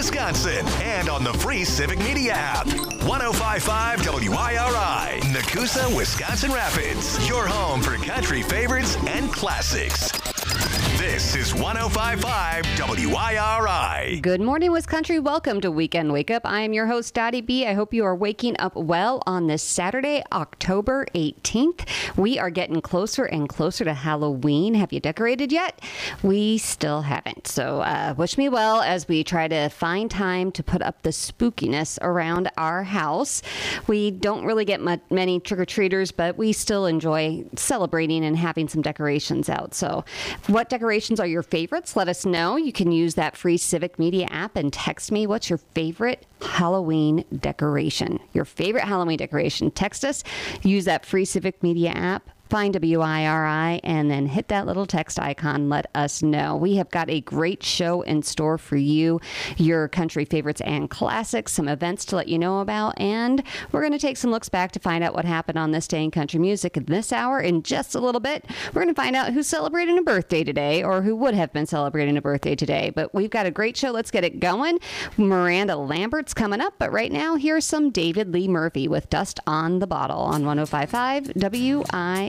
Wisconsin, and on the free Civic Media app. 105.5 WIRI, Nakusa, Wisconsin Rapids. Your home for country favorites and classics. This is 105.5 WIRI. Good morning, Wisconsin. Welcome to Weekend Wake Up. I am your host, Dottie B. I hope you are waking up well on this Saturday, October 18th. We are getting closer and closer to Halloween. Have you decorated yet? We still haven't. So wish me well as we try to find time to put up the spookiness around our house. We don't really get many trick-or-treaters, but we still enjoy celebrating and having some decorations out. So what decorations are your favorites? Let us know. You can use that free Civic Media app and text me what's your favorite Halloween decoration. Your favorite Halloween decoration. Text us. Use that free Civic Media app. Find WIRI and then hit that little text icon. Let us know. We have got a great show in store for you, your country favorites and classics, some events to let you know about, and we're going to take some looks back to find out what happened on this day in country music. In this hour, in just a little bit, we're going to find out who's celebrating a birthday today or who would have been celebrating a birthday today. But we've got a great show. Let's get it going. Miranda Lambert's coming up, but right now, here's some David Lee Murphy with Dust on the Bottle on 105.5 WIRI.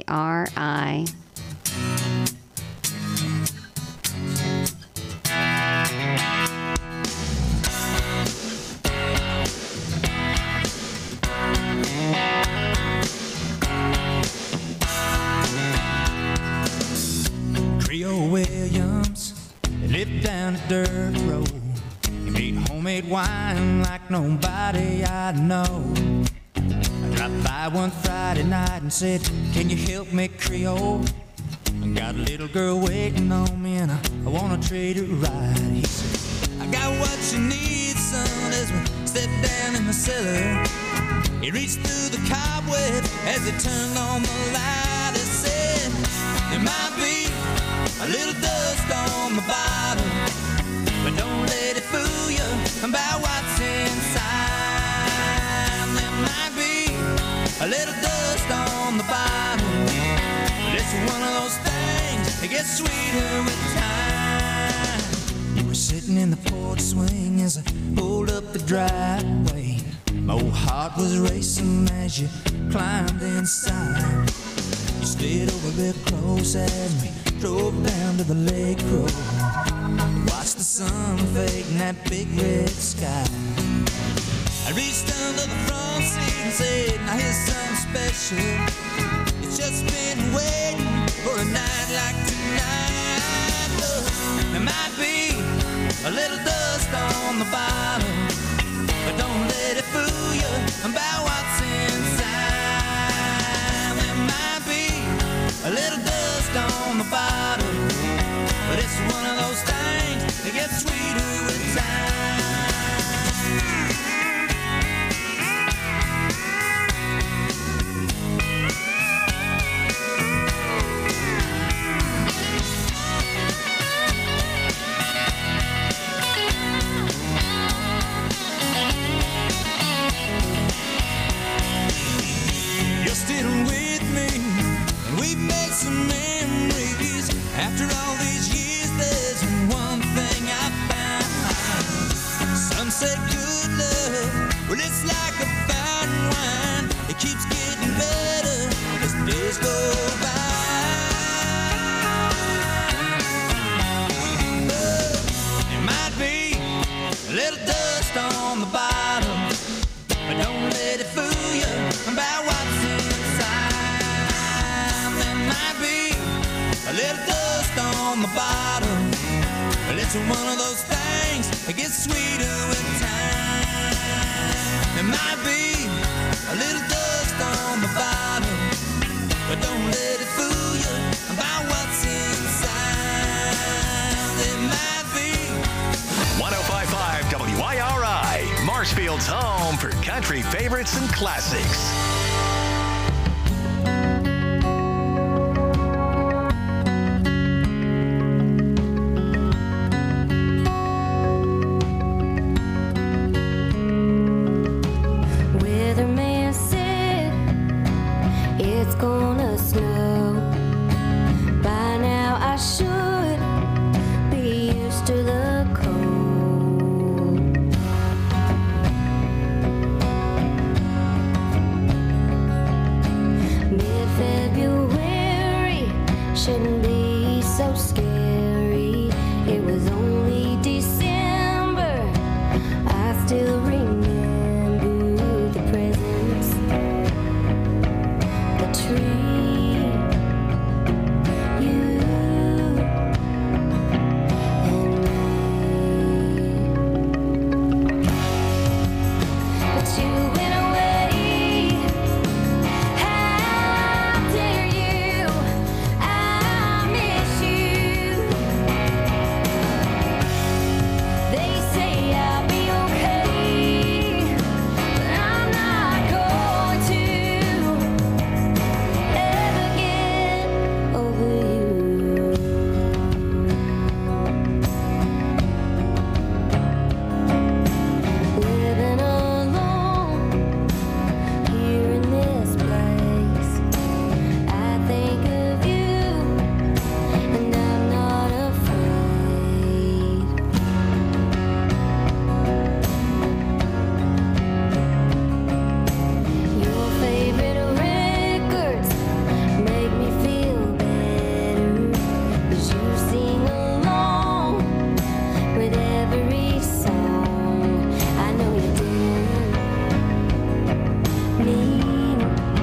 Creole Williams lived down a dirt road. He made homemade wine like nobody I know. I dropped by one Friday night and said, can you help me, Creole? I got a little girl waiting on me and I want to trade her ride. He said, I got what you need, son, as we step down in the cellar. He reached through the cobweb as he turned on the light. He said, there might be a little dust on the bottom, but don't let it fool you about what's inside. There might be a little dust on the bottom, but it's one of those things that gets sweeter with time. You were sitting in the porch swing as I pulled up the driveway. My old heart was racing as you climbed inside. You stayed over real close as we drove down to the lake road. Watched the sun fade in that big red sky. I reached under the front seat and said, now here's something special. It's just been waiting for a night like tonight. There might be a little dust on the bottom, but don't let it fool you about what's inside. There might be a little dust on the bottom, but it's one of those things that gets sweeter with time. You're still with me, and we've made some memories. After all these years, there's one thing I found. Some say good love, well, it's like a fine wine. It keeps getting better as the days go by. There might be a little dust on the bottom, but don't let it fool you about what's inside. There might be a little dust on the bottom, but it's one of those things that gets sweeter with time. There might be a little dust on the bottom, but don't let it fool you about what's inside. There might be 105.5 WIRI, Marshfield's home for country favorites and classics. Weatherman said it's gonna snow. By now I should be used to the cold. shouldn't be so scary. It was only December. I still remember the presents, the tree, you and me. But you went away. How dare you? I miss you. They say I'll be okay, but I'm not going to ever get over you. Living alone here in this place, I think of you, and I'm not afraid. Your favorite records make me feel better, 'cause you sing along with every song. I know you didn't mean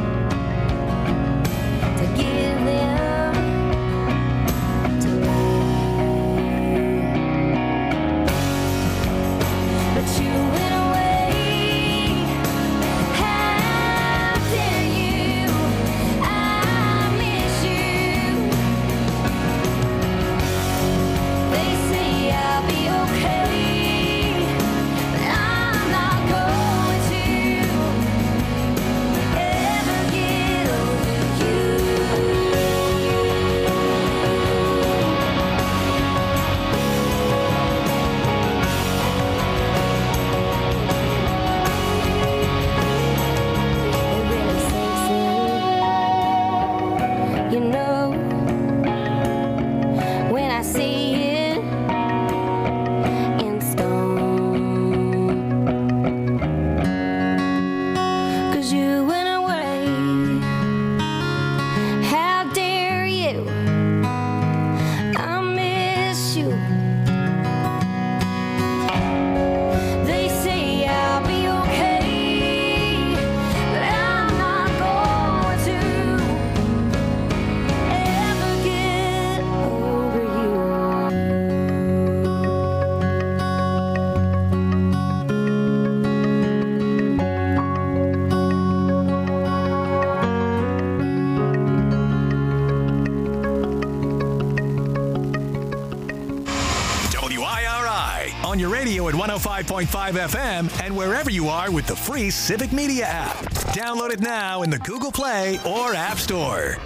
to give them to me, but you went away. How dare you? I miss you. They say I'll be okay, but I'm not going to ever get over you. It really sinks in, you know, when I see it in stone. 'Cause you went away. How dare you? I miss you. They say I'll be okay, but I'm not going to ever get over you. WIRI on your radio at 105.5 FM and wherever you are with the free Civic Media app. Download it now in the Google Play or App Store.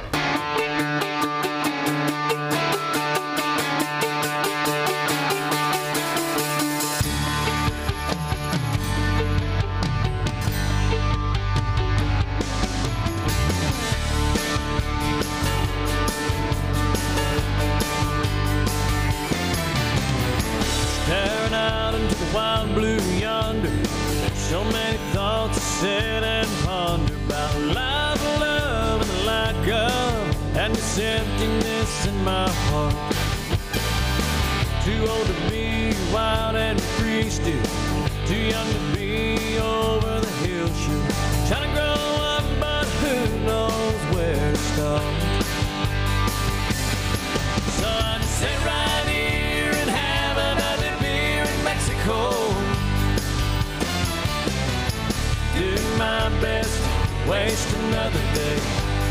Staring out into the wild blue yonder, so many thoughts to sit and ponder about life, love, and the lack of, and this emptiness in my heart. Too old to be wild and free still, too young to be over the hill shoot. Trying to grow up, but who knows where to start. So I just sit right here and have another beer in Mexico. Do my best to waste another day.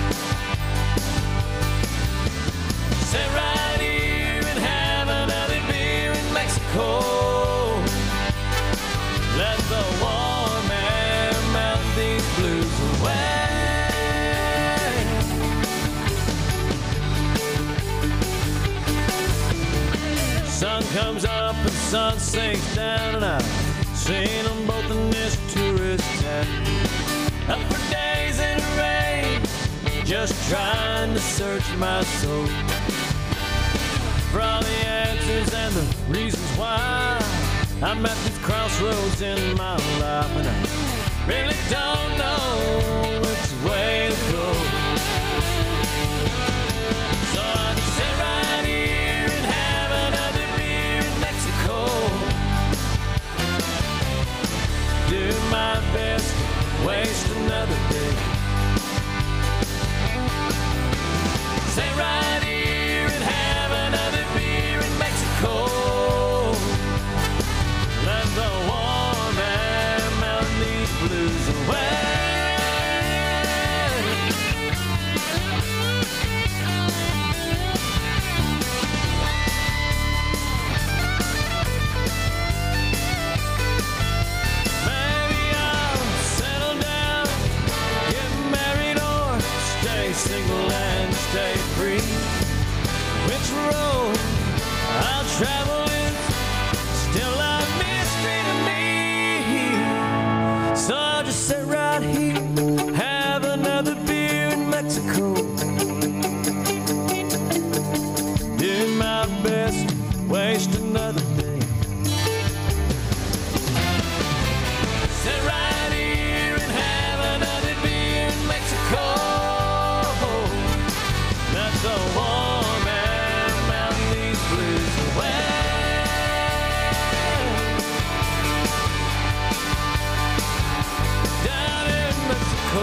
Sit right here and have another beer in Mexico. Let the warm air melt these blues away. Sun comes up and sun sinks down, and I've seen them both in this tourist town. Up for days in the rain, just trying to search my soul for all the answers and the reasons why I'm at this crossroads in my life, and I really don't know which way to go. So I which road I'll travel is still a mystery to me. So I'll just sit right here, have another beer in Mexico, do my best, waste another day. Sit right here and have another beer in Mexico. That's a warm and mountain these blues away. Down in Mexico.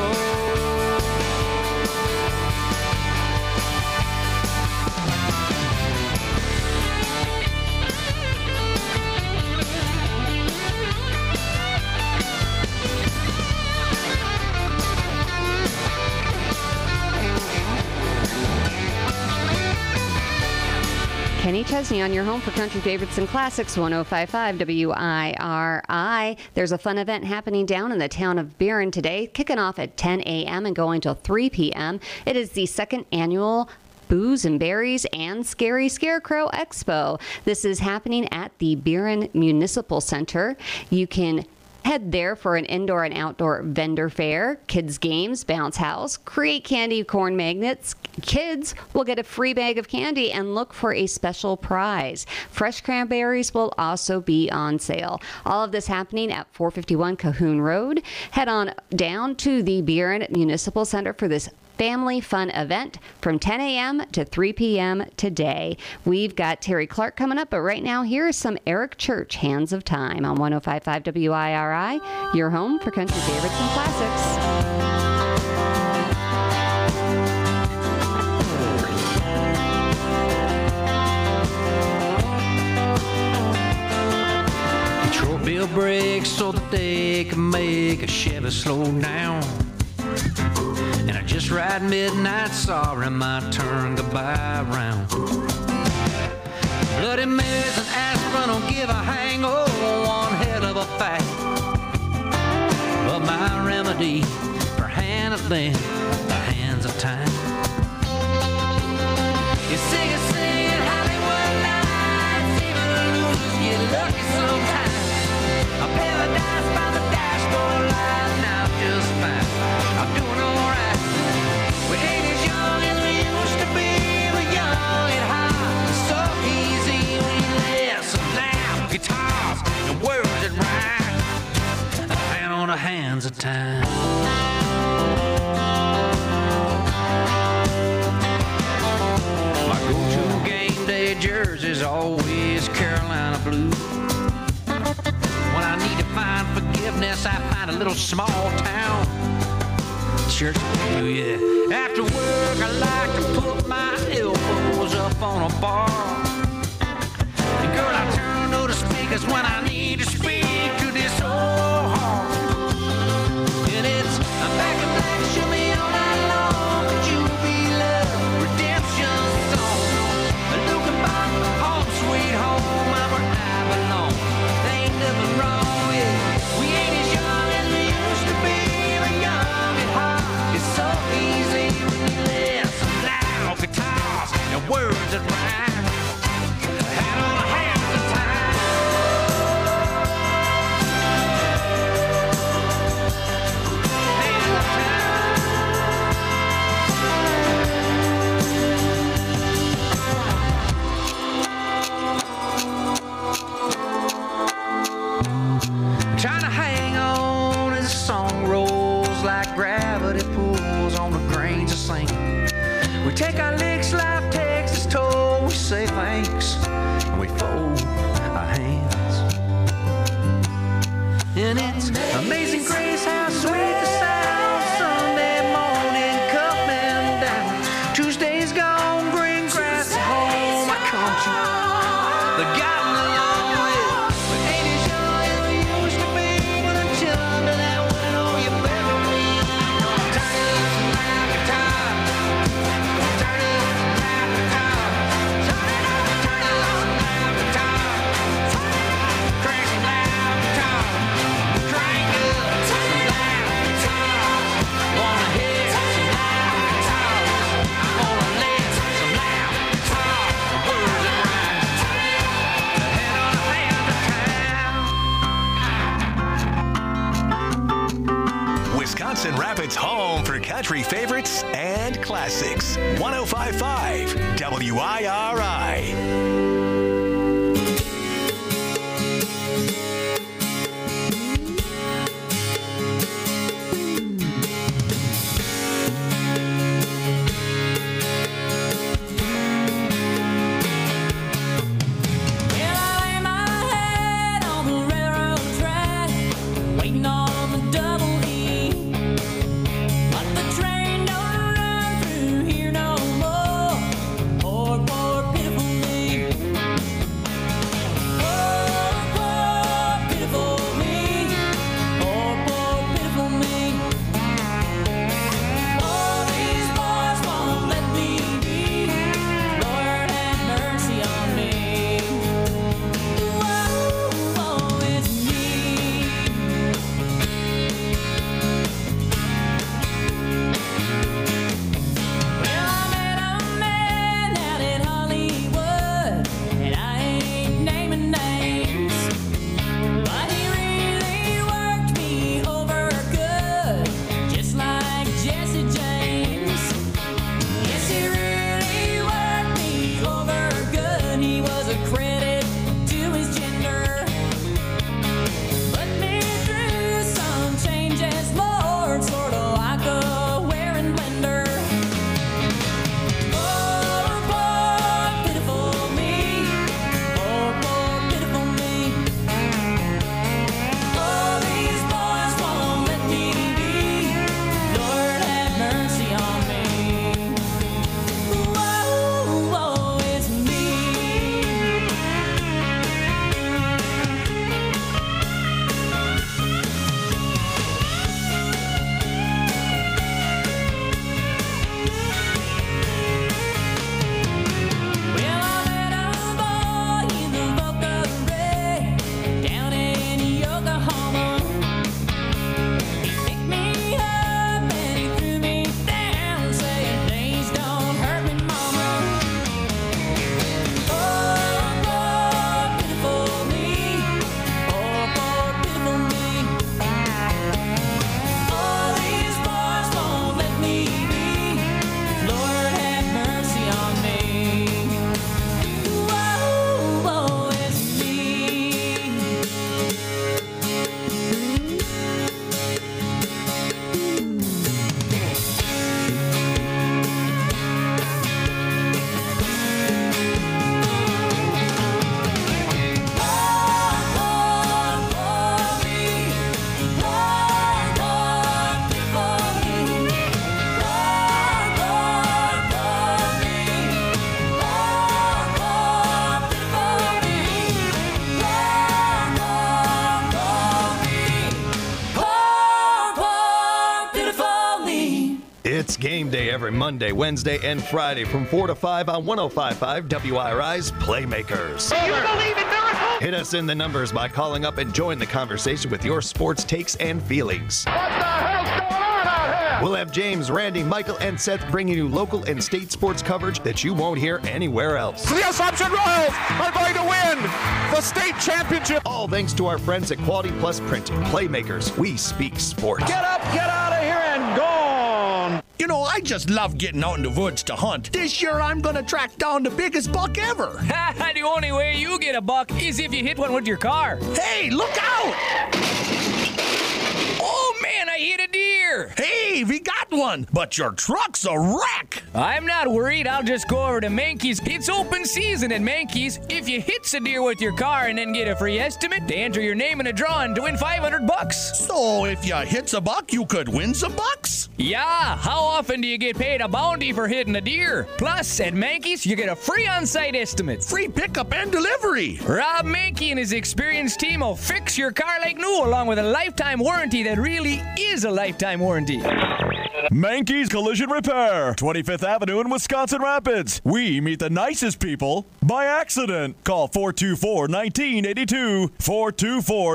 Kenny Chesney on your home for country favorites and classics, 105.5 WIRI. There's a fun event happening down in the town of Burin today, kicking off at 10 a.m. and going till 3 p.m. It is the second annual Booze and Berries and Scary Scarecrow Expo. This is happening at the Burin Municipal Center. You can head there for an indoor and outdoor vendor fair, kids games, bounce house, create candy corn magnets. Kids will get a free bag of candy and look for a special prize. Fresh cranberries will also be on sale. All of this happening at 451 Cahoon Road. Head on down to the Burin Municipal Center for this family fun event from 10 a.m. to 3 p.m. today. We've got Terry Clark coming up, but right now here is some Eric Church, Hands of Time on 105.5 WIRI, your home for country favorites and classics. Short bill brakes so that they can make a Chevy slow down. And I just ride midnight, sorry my turn goodbye round. Bloody Marys and aspirin don't give a hang, oh, one hell of a fact. But my remedy for handling the hands of time. You sing a singing Hollywood lights, even the losers get lucky sometimes. A paradise by the dashboard light, now just fine. I'm doing alright. We ain't as young as we used to be, but young and high. So easy when you listen loud. Guitars and words that rhyme. And on the hands of time. My go-to game day jersey's always Carolina blue. When I need to find forgiveness, I find a little small town church pew, yeah. After work, I like to put my elbows up on a bar. And girl, I turn to the speakers when I need to speak to this old heart. And it's a back and black, show me all night long. Could you be love, redemption song? Looking back, home sweet home, I'm where I belong. There ain't nothing wrong, yeah. We ain't as young as we used to be, but young and hot. It's so easy when you listen loud guitars and words that rhyme. And on the hands of time. Hands of time. Trying to hang on as the song rolls like gravity pulls on the grains of sand. We take our licks, life takes its toll. We say thanks and we fold our hands. And it's amazing grace how sweet the sound. Sunday morning coming down. Tuesday's gone, green grass at home. I come to the gotten along with. But ain't as young as we used to be. But until under that window, you better be. Turn it up and laugh at time. Turn it up and laugh at time. Turn it up and laugh at time. Crank some laugh at time. Crank up. country favorites and classics. 105.5 WIRI. It's game day every Monday, Wednesday, and Friday from 4 to 5 on 105.5 WIRI's Playmakers. Do you believe in miracles? Hit us in the numbers by calling up and join the conversation with your sports takes and feelings. What the hell's going on out here? We'll have James, Randy, Michael, and Seth bringing you local and state sports coverage that you won't hear anywhere else. The Assumption Royals are going to win the state championship. All thanks to our friends at Quality Plus Printing. Playmakers, we speak sports. Get up, get out of here, and gone. You know, I just love getting out in the woods to hunt. This year, I'm going to track down the biggest buck ever. The only way you get a buck is if you hit one with your car. Hey, look out! Oh, man, I hit a deer. Hey, we got one, but your truck's a wreck. I'm not worried. I'll just go over to Mankey's. It's open season at Mankey's. If you hit a deer with your car and then get a free estimate, they enter your name in a drawing to win $500. So if you hit a buck, you could win some bucks? Yeah, how often do you get paid a bounty for hitting a deer? Plus, at Mankey's, you get a free on-site estimate. Free pickup and delivery. Rob Mankey and his experienced team will fix your car like new, along with a lifetime warranty that really is a lifetime warranty. Mankey's Collision Repair, 25th Avenue in Wisconsin Rapids. We meet the nicest people by accident. Call 424-1982.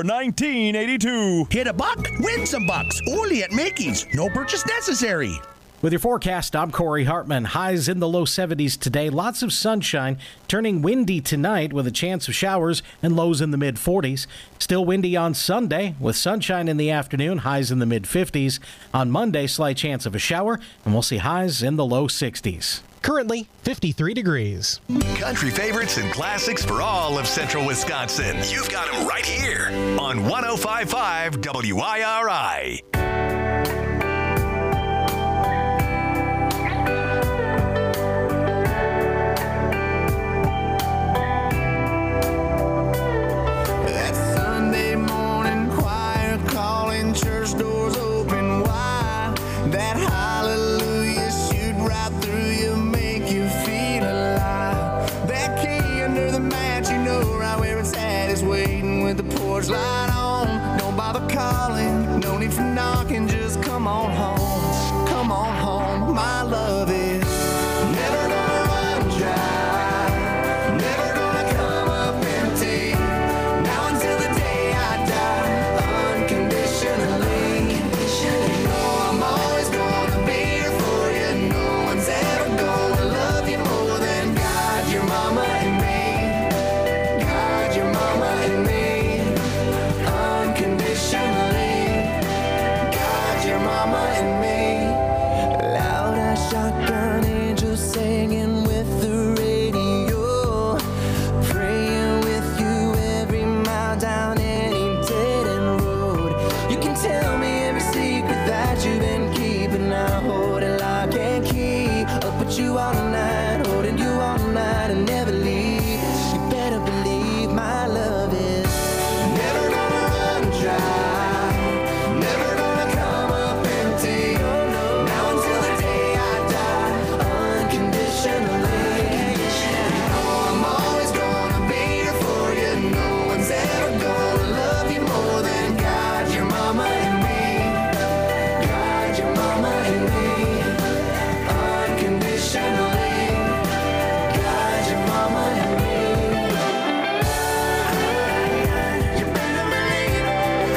424-1982. Hit a buck, win some bucks. Only at Mankey's. No purchase necessary. With your forecast, I'm Corey Hartman. Highs in the low 70s today. Lots of sunshine, turning windy tonight with a chance of showers and lows in the mid-40s. Still windy on Sunday with sunshine in the afternoon, highs in the mid-50s. On Monday, slight chance of a shower, and we'll see highs in the low 60s. Currently 53 degrees. Country favorites and classics for all of central Wisconsin. You've got them right here on 105.5 WIRI. Church doors open wide. That hallelujah shoot right through you, make you feel alive. That key under the mat, you know right where it's at, is waiting with the porch light on. Don't bother calling, no need for knocking, just come on home. Come on home, my love is never gonna run dry, never gonna come up empty. Now until the day I die, unconditionally. You know I'm always gonna be here for you. No one's ever gonna love you more than God, your mama and me. God, your mama and me. Unconditionally. God, your mama and me. Loud as shotgun angels singing with the radio, praying with you every mile down any dead end road. You can tell me every secret that you've been keeping. I hold it lock and key. Up with you all night, holding you all night and never leave. You better believe my love is never gonna run dry, never gonna come up empty. Now until the day I die, unconditionally. You know I'm always gonna be here for you. No one's ever gonna love you more than God, your mama and me. God, your mama and me. Unconditionally. God, your mama and me. You better believe it.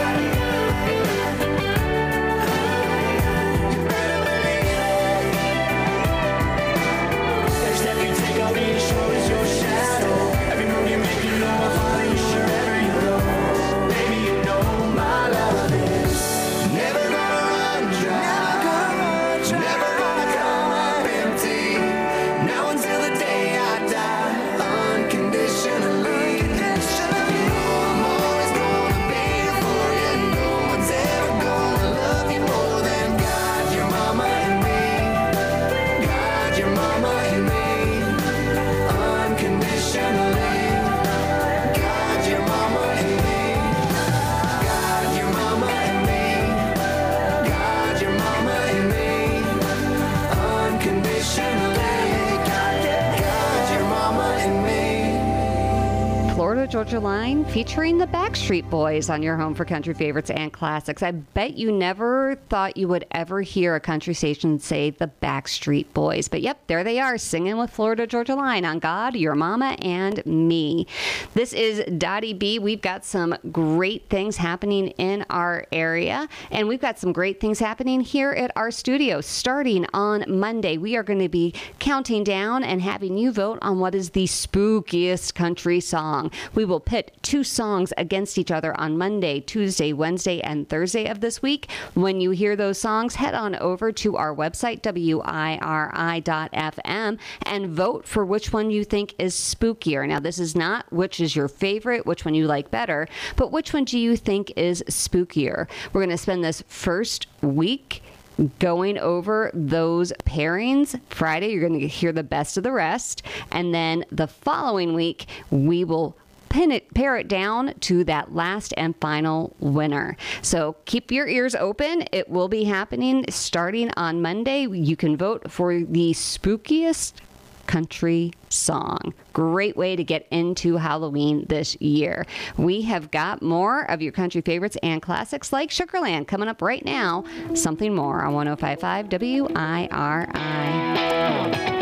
You better believe it. Every step you take, I'll be your shoulders, your shadow. Every move you make, you know I'll follow you wherever you go. Baby, you know my love is never gonna run dry, never gonna come up empty. Now until the day I die, unconditionally. You know I'm always gonna be here for you. No one's ever gonna love you more than God, your mama and me. God, your mama and me. Unconditionally. God, your mama and me. God, your mama and me. God, your mama and me. Unconditionally. God, your mama and me. Florida Georgia Line featuring the Backstreet Boys on your home for country favorites and classics. I bet you never thought you would ever hear a country station say the Backstreet Boys. But yep, there they are singing with Florida Georgia Line on God, Your Mama, and Me. This is Dottie B. We've got some great things happening in our area, and we've got some great things happening here at our studio. Starting on Monday, we are going to be counting down and having you vote on what is the spookiest country song. We will pit two songs against each other on Monday, Tuesday, Wednesday, and Thursday of this week. When you hear those songs, head on over to our website, WIRI.FM, and vote for which one you think is spookier. Now, this is not which is your favorite, which one you like better, but which one do you think is spookier? We're going to spend this first week going over those pairings. Friday, you're going to hear the best of the rest. And then the following week, we will pare it down to that last and final winner. So keep your ears open. It will be happening starting on Monday. You can vote for the spookiest country song. Great way to get into Halloween this year. We have got more of your country favorites and classics like Sugarland coming up right now. Something more on 105.5 WIRI.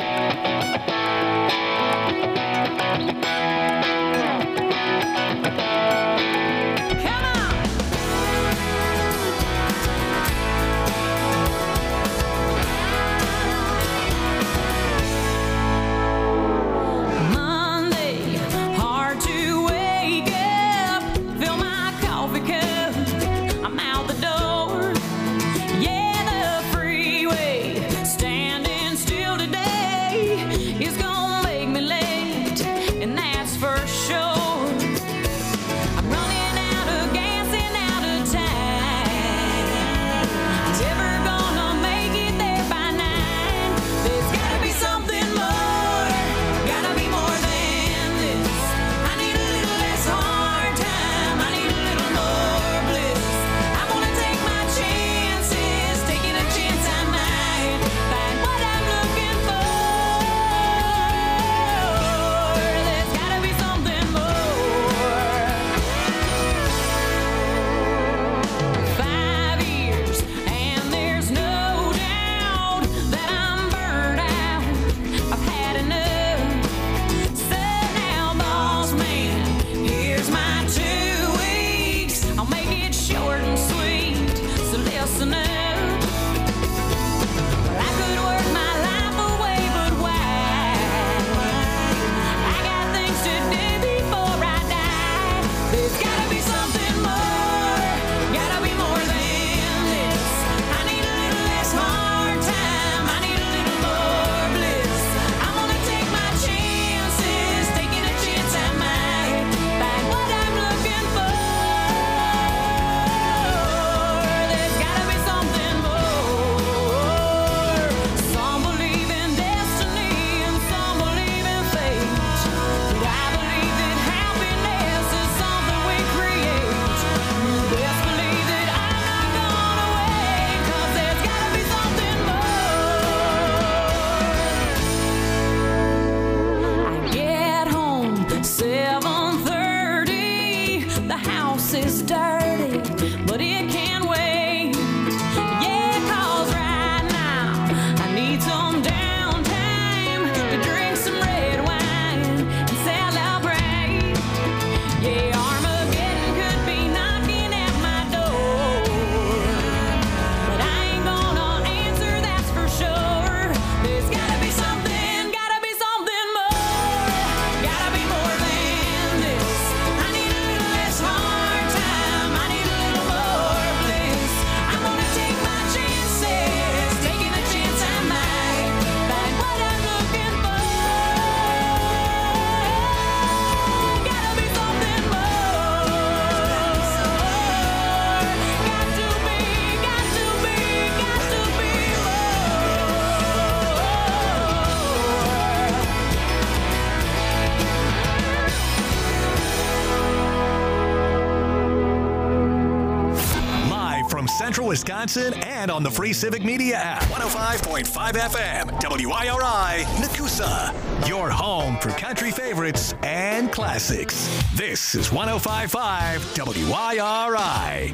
Central Wisconsin and on the free Civic Media app. 105.5 FM, WIRI, Nakusa. Your home for country favorites and classics. This is 105.5 WIRI.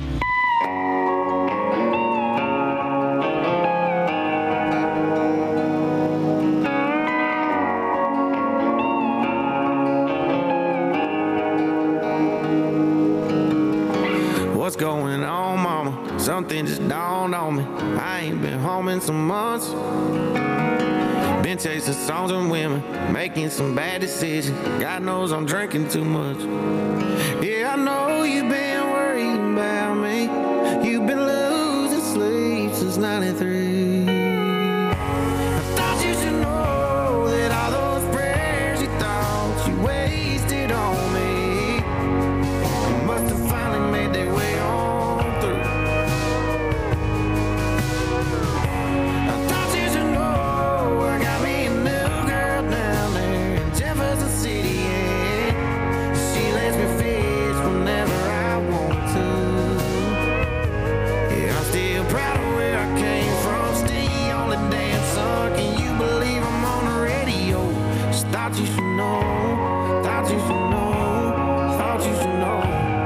What's going on, mama? Something just dawned on me. I ain't been home in some months. Been chasing songs and women, making some bad decisions. God knows I'm drinking too much. Yeah, I know you've been worrying about me. You've been losing sleep since 93. I thought you should know that all those prayers you thought you wasted on me must have finally made their way on through. I thought you should know I got me a new girl down there in Jefferson City, yeah. She lets me fish whenever I want to. Yeah, I'm still proud of where I came from. Still on the damn sun. Can you believe I'm on the radio? Just thought you should know. Thought you should know. Thought you should know.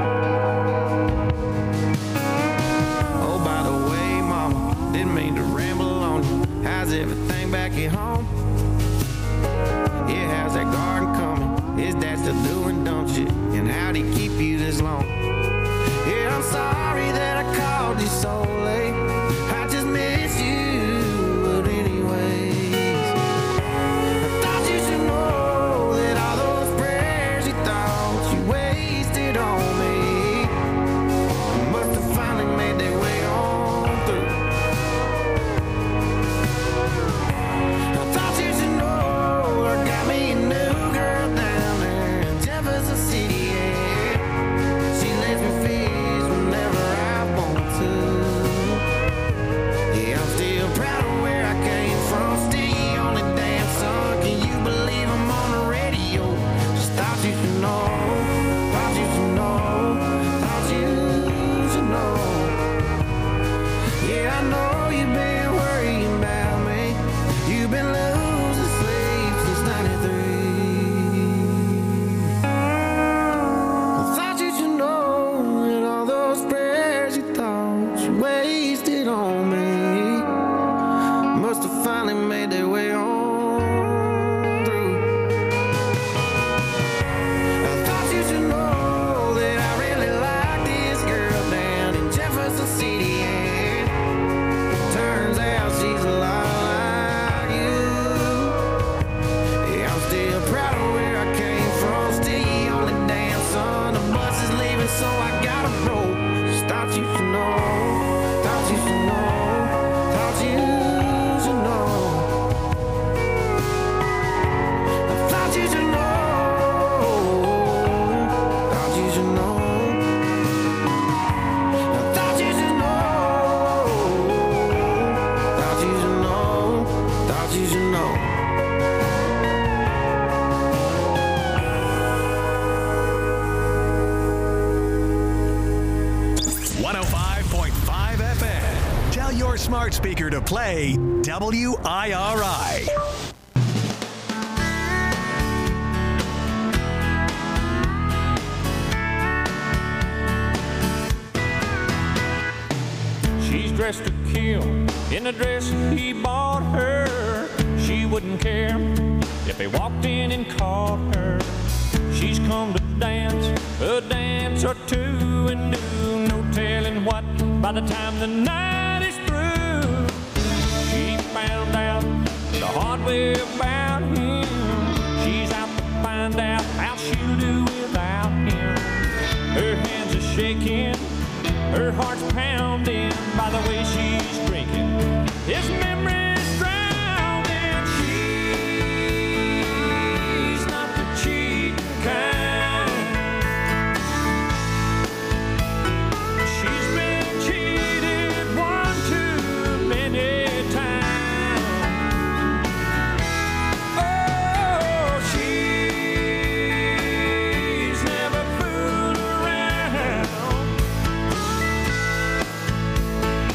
Oh, by the way, mama, didn't mean to ramble on you. How's everything back at home? Yeah, how's that garden coming? Is that still doing dumb shit? And how'd he keep you this long? Yeah, I'm sorry that I called you so late. I just miss you, but anyways, I thought you should know that all those prayers you thought you wasted on me must have finally made their way on through. I thought you should know I got me a new girl down there in Jefferson City, yeah. She lets me fish whenever I want to. Yeah, I'm still proud of where I came from. Still on the damn sun. Can you believe I'm on the radio? Just thought you should know. Thought you should know. Thought you should know. Yeah, I know you've been worrying about me. You've been losing sleep since 93. I thought you should know that all those prayers you thought you wasted on me must have finally made their way on through. I thought you should know that I really like this girl down in Jefferson City, and turns out she's a lot like you. Yeah, I'm still proud of where I came from. Still on the damn sun. The bus is leaving, so I gotta roll. Just thought you should know. Thought you should know. Thought you should know. I thought you should know. Thought you should know. I thought you should know. Thought you should know. Thought you should know. 105.5 FM. Tell your smart speaker to play WIRI. She's dressed to kill in the dress he bought her. She wouldn't care if he walked in and caught her. She's come to dance a dance or two and do no telling what by the time the night is through. She found out the hard way about him. She's out to find out how she'll do without him. Her hands are shaking, her heart's pounding by the way she's drinking. His memory's drowning. She's not the cheating kind. She's been cheated one too many times. Oh, she's never fooled around.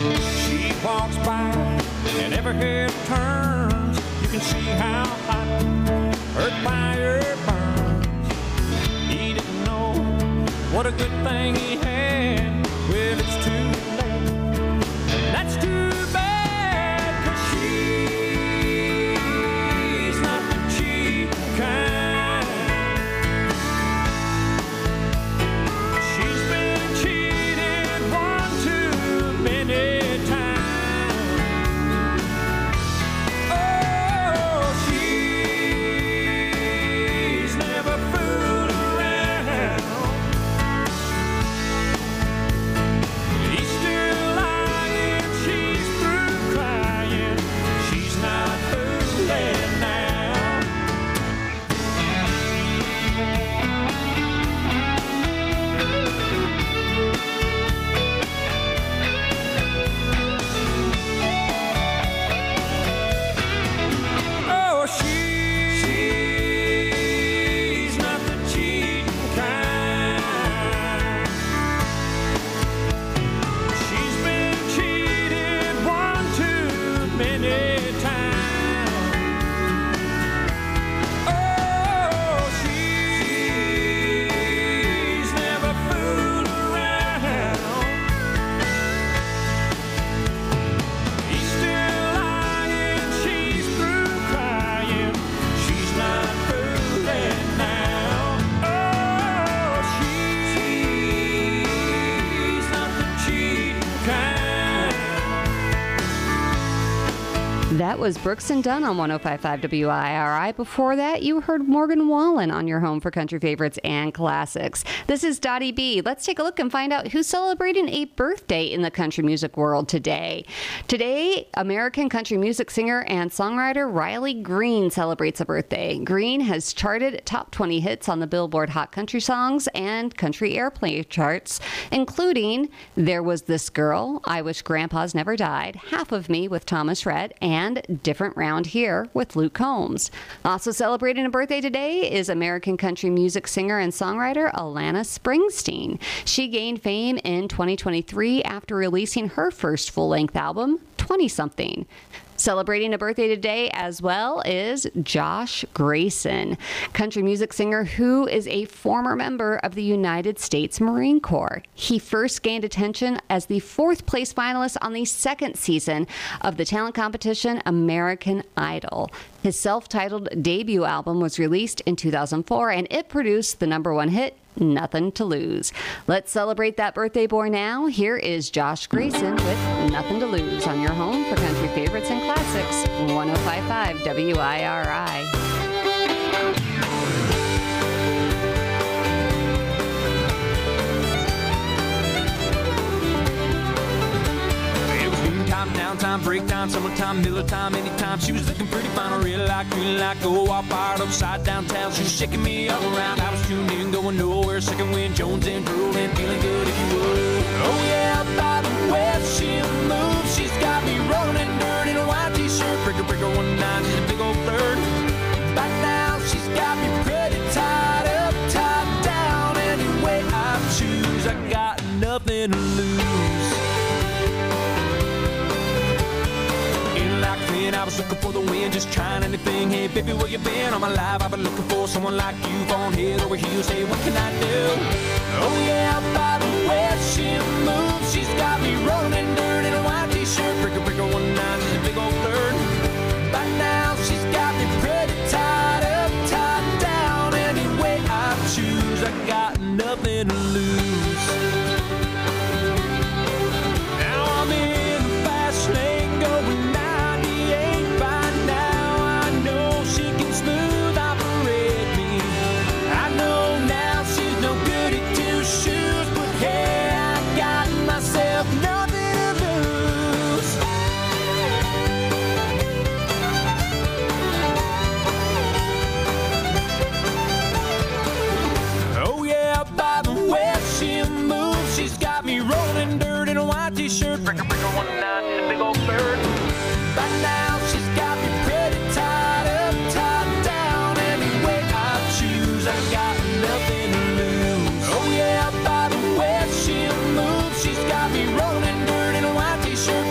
She walks by and every head turns. You can see how hot her fire burns. He didn't know what a good thing he had. Well, it's too late. That's too bad, 'cause she's not the cheap kind. She's been cheated one too many times. Oh, she's never fooled around. He's still lying, she's through crying. She's not fooling now. Oh, she's not the cheating kind. She's been cheated one too many times. Oh, she's never fooled around. He's still lying, she's through crying. She's not fooling now. Oh, she's not the cheating kind. That was Brooks and Dunn on 105.5 WIRI. Before that, you heard Morgan Wallen on your home for country favorites and classics. This is Dottie B. Let's take a look and find out who's celebrating a birthday in the country music world today. Today, American country music singer and songwriter Riley Green celebrates a birthday. Green has charted top 20 hits on the Billboard Hot Country Songs and Country Airplay charts, including There Was This Girl, I Wish Grandpa's Never Died, Half of Me with Thomas Rhett, and Different Round Here with Luke Combs. Also celebrating a birthday today is American country music singer and songwriter Alana Springsteen. She gained fame in 2023 after releasing her first full-length album, 20-something. Celebrating a birthday today as well is Josh Grayson, country music singer who is a former member of the United States Marine Corps. He first gained attention as the 4th place finalist on the 2nd season of the talent competition American Idol. His self-titled debut album was released in 2004 and it produced the #1 hit, Nothing to Lose. Let's celebrate that birthday boy now. Here is Josh Grayson with Nothing to Lose on your home for country favorites and classics, 105.5 WIRI. It was noontime, downtime, break time, summertime, Miller time, anytime. She was looking pretty fine, I really like, green like, oh, all fired upside downtown. She was shaking me all around. I was tuned in, going nowhere. Second wind, Jones and drooling, feeling good if you would. Oh yeah, by the way she moves, she's got me rolling in dirt in a white t-shirt. Breaker, breaker, 19, she's a big old flirt. Back now, she's got me pretty tied up, tied down. Any way I choose, I got nothing to lose. Like when I was looking for the wind, just trying anything. Hey, baby, where you been? All my life I've been looking for someone like you, falling head over heels. Hey, what can I do? Oh yeah, by the way she moves, she's got me rolling in dirt in a white t-shirt. Breaker, breaker, 19, she's a big old flirt. By now she's got me pretty tied up, tied down. Any way I choose, I got nothing to lose. Now I'm in the fast lane going 98 by now. I know she can smooth operate me. I know now she's no good at 2 shoes, but hey, I got myself nothing to lose. Oh yeah, by the way she moves, she's got me rolling dirt in a white t-shirt. Breaker, breaker, 19, a big old bird. By now she's got me pretty tied up, tied down. Any way I choose, I got nothing to lose. Oh yeah, by the way she moves, she's got me rolling dirt in a white t-shirt.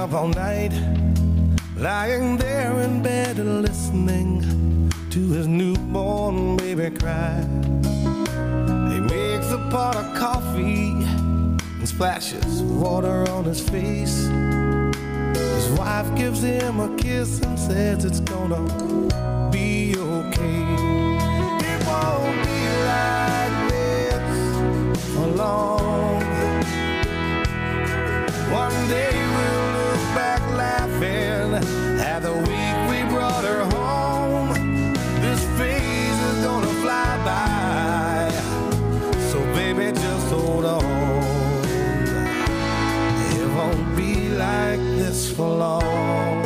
up all night, lying there in bed listening to his newborn baby cry. He makes a pot of coffee and splashes water on his face. His wife gives him a kiss and says it's gonna be okay. It won't be like this for long. One day we'll look back laughing at the week we brought her home. This phase is gonna fly by, so baby just hold on. It won't be like this for long.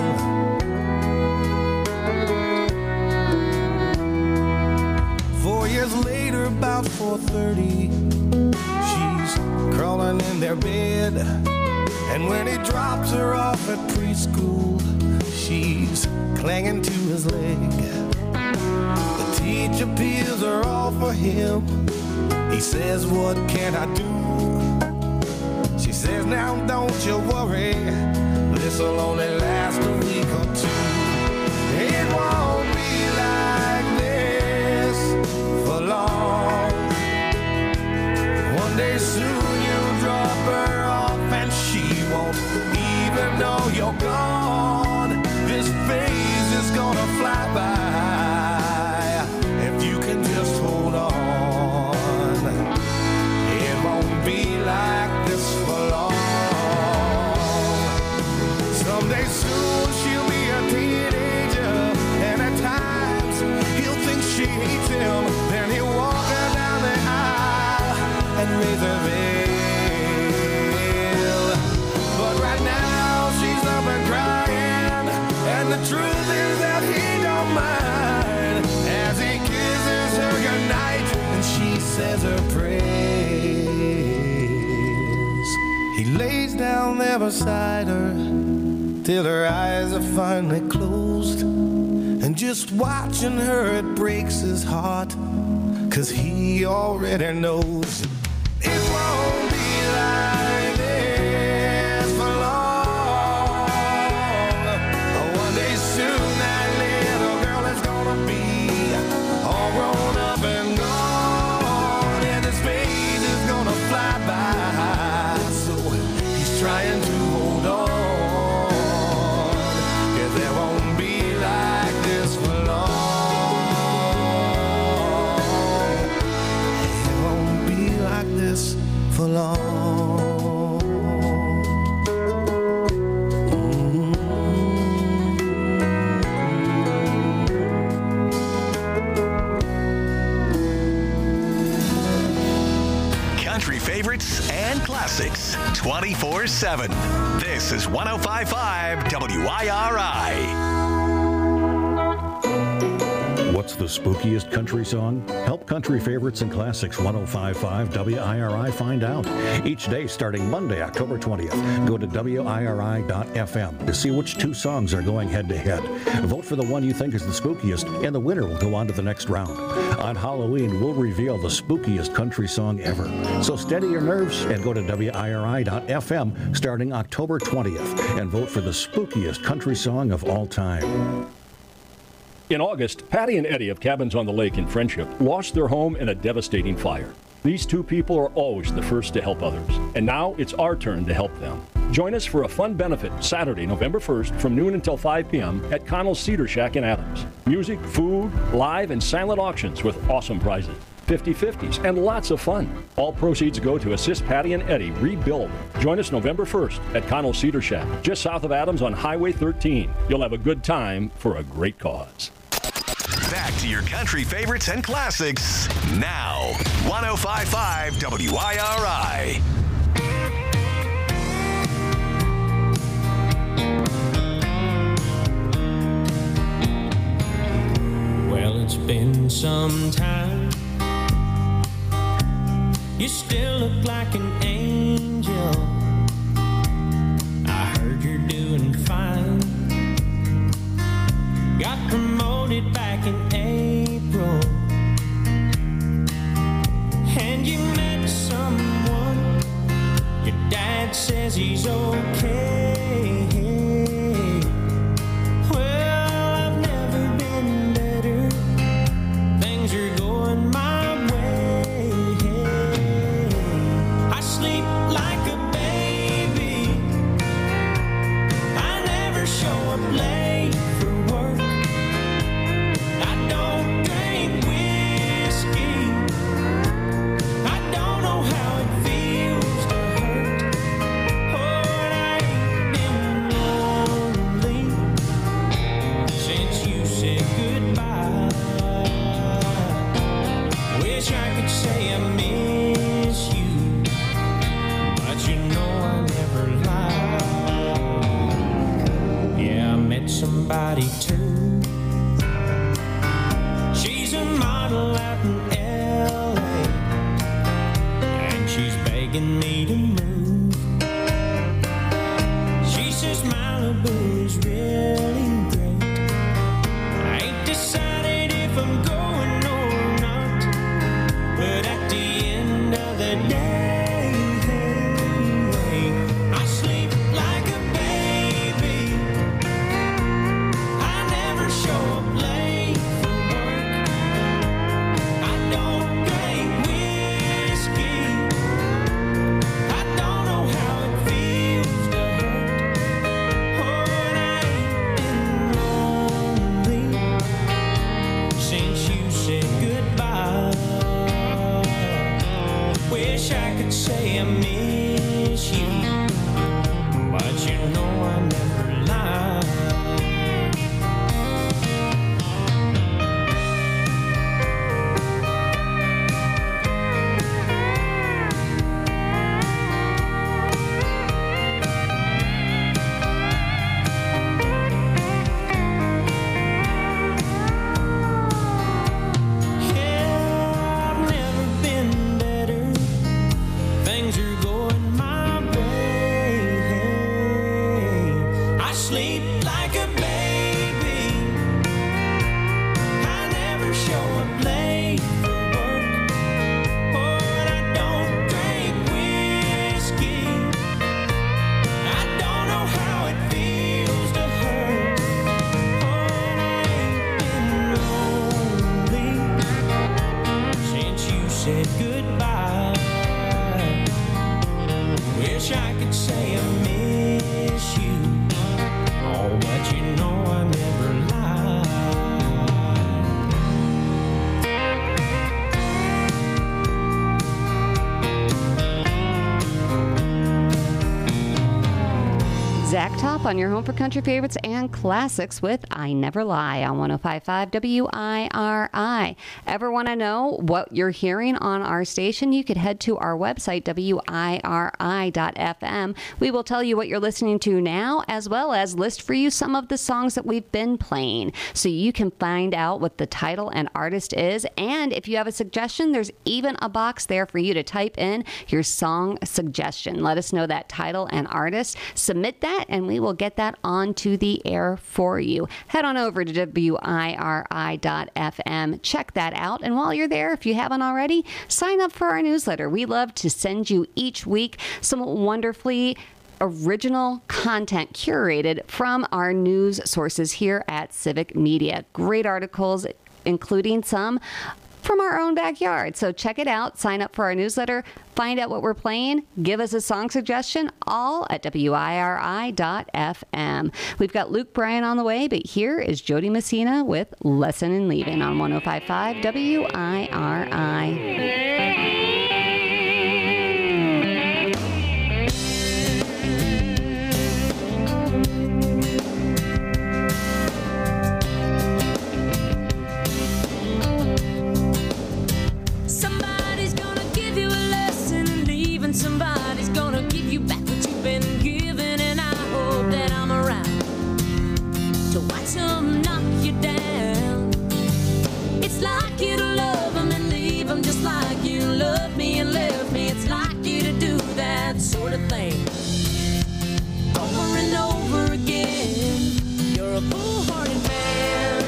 4 years later, about 4:30, she's crawling in their bed. And when he drops her off at preschool, she's clinging to his leg. The teacher peels her off for him. He says, what can I do? She says, now don't you worry, this'll only last a week or two. It won't be like this for long. One day soon you'll drop her off and she won't even know you're gone. This phase is gonna fly by if you can just hold on. It won't be like this for long. Someday soon she'll be a teenager, and at times he'll think she hates him. Then he'll walk her down the aisle and raise her veil. But right now she's up and crying, and the truth is that he don't mind as he kisses her goodnight and she says her prayers. He lays down there beside her till her eyes are finally closed, and just watching her it breaks his heart, 'cause he already knows it won't be like this for long. One day soon that little girl is gonna be all grown up and gone, and his face is gonna fly by, so he's trying to hold on, 'cause there won't be like this for long. It won't be like this for long. Country favorites and classics 24/7. This is 105.5 WIRI. What's the spookiest country song? Help country favorites and classics 105.5 WIRI find out. Each day starting Monday, October 20th. Go to WIRI.FM to see which two songs are going head to head. Vote for the one you think is the spookiest, and the winner will go on to the next round. On Halloween, we'll reveal the spookiest country song ever. So steady your nerves and go to WIRI.FM starting October 20th and vote for the spookiest country song of all time. In August, Patty and Eddie of Cabins on the Lake in Friendship lost their home in a devastating fire. These two people are always the first to help others, and now it's our turn to help them. Join us for a fun benefit Saturday, November 1st from noon until 5 p.m. at Connell's Cedar Shack in Adams. Music, food, live, and silent auctions with awesome prizes. 50/50s, and lots of fun. All proceeds go to assist Patty and Eddie rebuild. Join us November 1st at Connell's Cedar Shack, just south of Adams on Highway 13. You'll have a good time for a great cause. Back to your country favorites and classics now. 105.5 WIRI. Well, it's been some time. You still look like an angel. I heard you're doing fine. Got promoted back in April, and you met someone. Your dad says he's okay. out in LA, and she's begging me to move. She says Malibu is really great. I ain't decided if I'm going or not, but at the end of the day, I sleep like a baby. I never show up late for work. I don't drink whiskey. I don't know how it feels to hurt. Oh, and I ain't been lonely since you said goodbye. Wish I could say I miss you, but you know I never lie. Yeah, I've never been better. Things are going my way. I sleep like a baby. I never show up late for work. Oh, and I don't drink whiskey. I don't know how it feels to hurt. Oh, and I ain't been lonely since you said goodbye. Wish I could say I miss you. Oh, but you know I never lie. Zach Top on your home for country favorites and classics with I Never Lie on 105.5 WIRI. Ever want to know what you're hearing on our station? You could head to our website, WIRI.FM. We will tell you what you're listening to now, as well as list for you some of the songs that we've been playing, so you can find out what the title and artist is. And if you have a suggestion, there's even a box there for you to type in your song suggestion. Let us know that title and artist. Submit that, and we will get that onto the air for you. Head on over to WIRI.FM. Check that out. And while you're there, if you haven't already, sign up for our newsletter. We love to send you each week some wonderfully original content curated from our news sources here at Civic Media. Great articles, including some from our own backyard. So check it out. Sign up for our newsletter. Find out what we're playing. Give us a song suggestion. All at WIRI.FM. We've got Luke Bryan on the way, but here is Jody Messina with Lesson in Leaving on 105.5 WIRI. Somebody's gonna give you a lesson in leaving. Somebody's gonna give you back what you've been given. And I hope that I'm around to watch them knock you down. It's like you to love them and leave them, just like you loved me and left me. It's like you to do that sort of thing over and over again. You're a foolhardy man.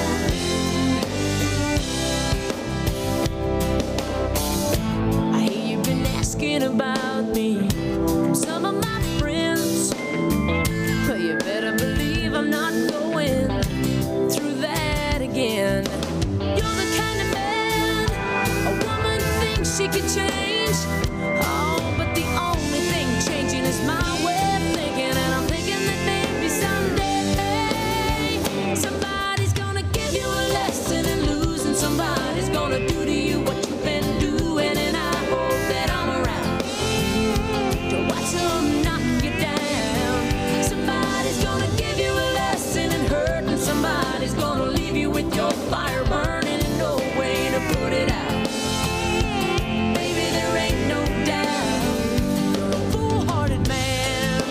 I hear you've been asking about me from some of my friends, but you better believe I'm not going through that again. You're the kind of man a woman thinks she could change. Oh, but the only thing changing is my way of thinking, and I'm thinking that maybe someday somebody's gonna give you a lesson in losing. Somebody's gonna do to you what you've been doing, and I hope that I'm around to watch them knock you down. Somebody's gonna give you a lesson in hurt, and somebody's gonna leave you with your fire burning and no way to put it out. Baby, there ain't no doubt you're a foolhardy man.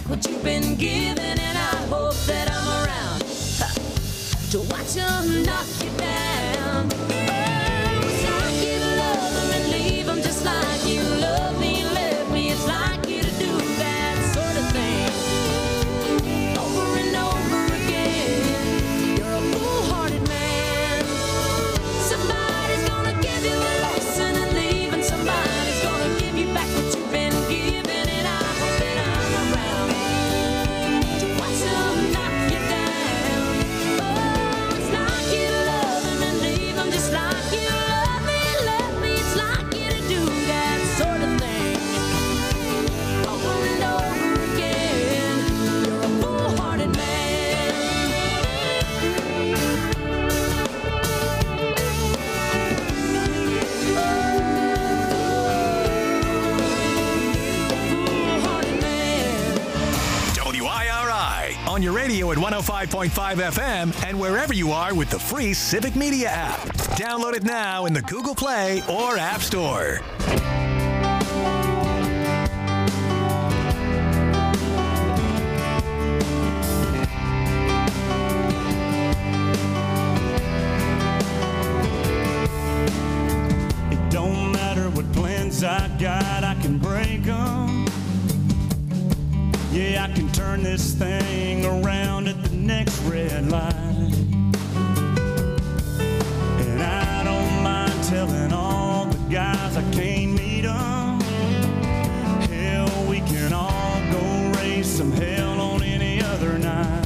what you've been given, and I hope that I'm around to watch them knock you down. Oh, it's like you love them and leave them just like you love me and left me. It's like you to do that sort of thing over and over again. You're a foolhardy man. Somebody's gonna give you a lesson and leave, and somebody's gonna give you back what you've been given, and I hope that I'm around to watch them knock you down. Oh, it's like you love them and leave them just like you love me and left me. It's like you to do that sort of thing over and over again. You're a foolhardy man. WIRI on your radio at 105.5 FM and wherever you are with the free Civic Media app. Download it now in the Google Play or App Store. It don't matter what plans I got, I can break them. Yeah, I can turn this thing around at the next red light. And I don't mind telling all the guys I can't meet them. Hell, we can all go raise some hell on any other night.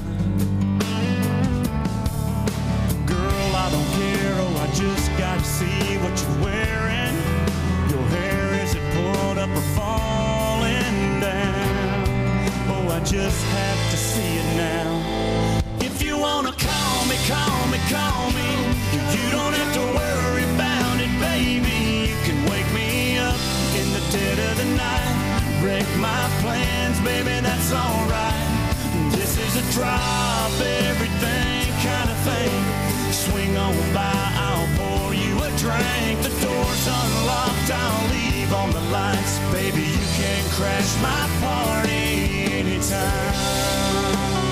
Girl, I don't care, oh, I just gotta see what you're wearing. Your hair, is it pulled up or falling down? Oh, I just have to see it now. If you wanna call me, call me, call me. You don't have to worry about it, baby. You can wake me up in the dead of the night. Break my plans, baby, that's alright. This is a drop everything kind of thing. Swing on by, I'll pour you a drink. The door's unlocked, I'll leave on the lights. Baby, you can crash my party anytime.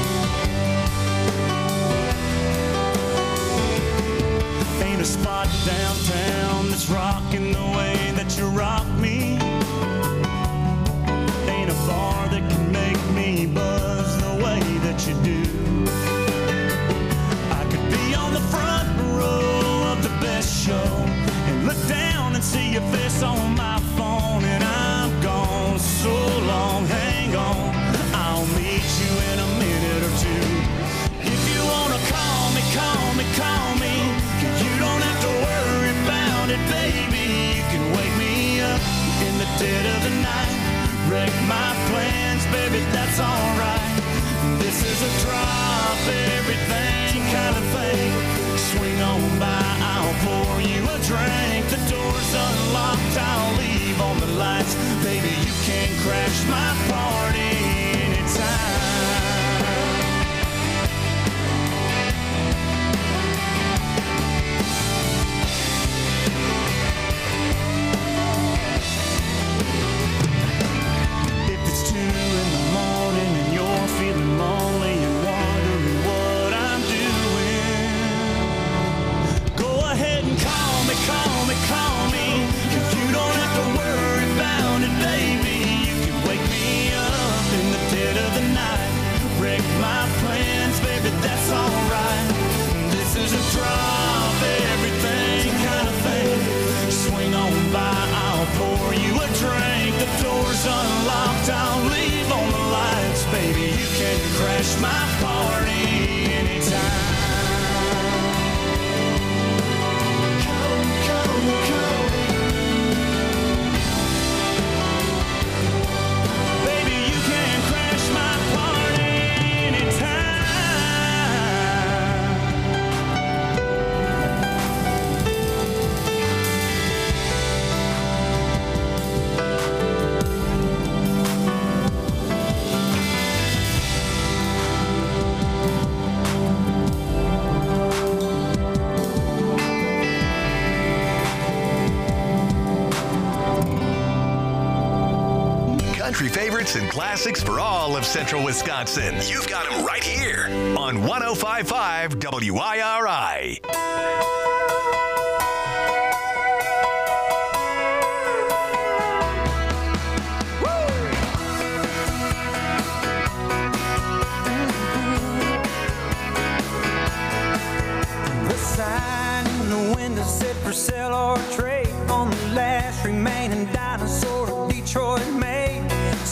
Ain't a spot downtown that's rocking the way that you rock me. Ain't a bar that can make me buzz the way that you do. I could be on the front row of the best show and look down and see your face on my phone, and I'm gone so long, hang on, I'll meet you in a minute or two. If you wanna call me, call me, call me. You don't have to worry about it, baby. You can wake me up in the dead of the night. Wreck my plans, baby, that's alright. This is a drop everything kind of thing. Swing on by, I'll pour you a drink. The door's unlocked, I'll leave on the lights. Baby, you can crash my party anytime. If it's 2 in the morning and you're feeling lonely and wondering what I'm doing, go ahead and call me, call me, call me. 'Cause you don't have to worry about it, baby. You can wake me up in the dead of the night. Wreck my plans, baby, that's alright. This is a drop everything kind of thing. Swing on by, I'll pour you a drink. The door's unlocked, I'll leave on the lights. Baby, you can crash my party anytime. Come, come, come. Baby, you can crash my party anytime. country favorites and classics for all of central Wisconsin. You've got them right here on 105.5 WIRI. The sign in the window said for sale or trade on the last remaining dinosaur Detroit made.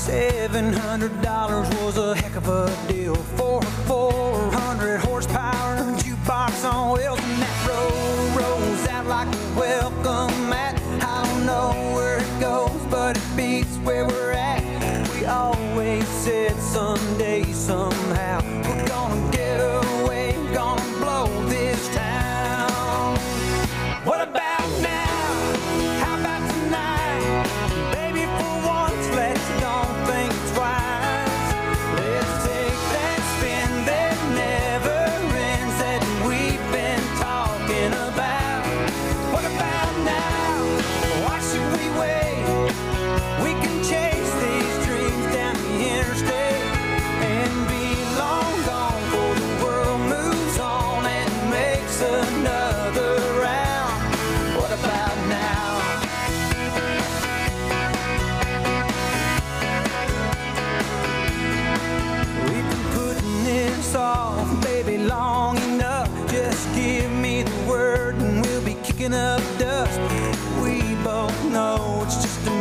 $700 was a heck of a deal for a 400 horsepower jukebox on wheels, and that road rolls out like a welcome mat. I don't know where it goes, but it beats where we're at. We always said someday, somehow, we're gonna get away, gonna blow this town. What about now? How about tonight? Baby, for once, let's don't think twice. Let's take that spin that never ends that we've been talking about. What about now? Why should we wait? We can chase these dreams down the interstate and be long gone before the world moves on and makes another round. What about now? We've been putting this off, baby, long enough. Just give me the word and we'll be kicking up dust. We both know it's just a